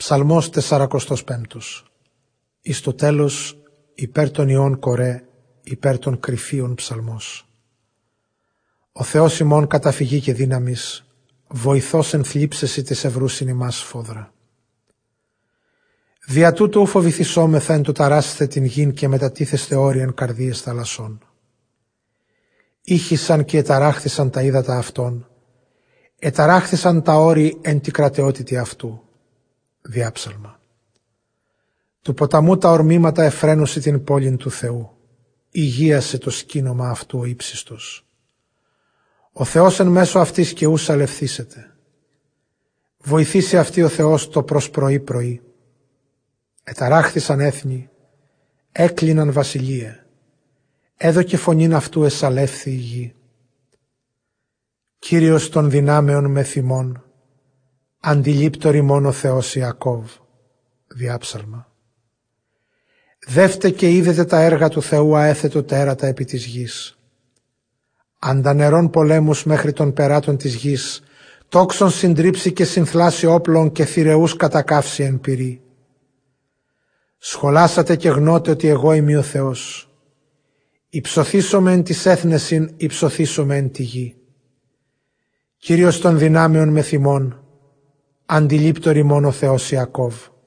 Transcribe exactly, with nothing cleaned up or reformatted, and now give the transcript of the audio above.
Ψαλμός τεσσαρακοστός πέμπτος. Εις το τέλος υπέρ των ιών κορέ, υπέρ των κρυφίων ψαλμός. Ο Θεός ημών καταφυγή και δύναμις, βοηθός εν θλίψεση της ευρούσιν ημάς σφόδρα. Δια τούτου φοβηθισόμεθα εν το ταράσσετε την γην και μετατίθεστε όροι εν καρδίες θαλασσών. Ήχησαν και εταράχθησαν τα ύδατα αυτών, εταράχθησαν τα όρη εν τη κρατεότητη αυτού. Διάψαλμα. Του ποταμού τα ορμήματα εφραίνουσε την πόλην του Θεού, υγείασε το σκήνομα αυτού ο ύψιστος. Ο Θεός εν μέσω αυτής και ούσα λευθύσεται. Βοηθήσει αυτή ο Θεός το προς πρωί πρωί. Εταράχθησαν έθνη, έκλειναν βασιλείε, έδωκε φωνήν αυτού εσαλεύθη η γη. Κύριος των δυνάμεων με θυμών, αντιλήπτορη μόνο Θεός Ιακώβ. Διάψαλμα. Δεύτε και είδετε τα έργα του Θεού αέθετο τέρατα επί της γης. Αντανερών πολέμους μέχρι των περάτων της γης, τόξον συντρίψει και συνθλάσει όπλων και θηρεούς κατακαύσει εν πυρή. Σχολάσατε και γνώτε ότι εγώ είμαι ο Θεός. Υψωθήσομαι εν της έθνεσιν, υψωθήσομαι εν τη γη. Κύριος των δυνάμεων με θυμών, αντιλήπτορη μόνο Θεός Ιακώβ.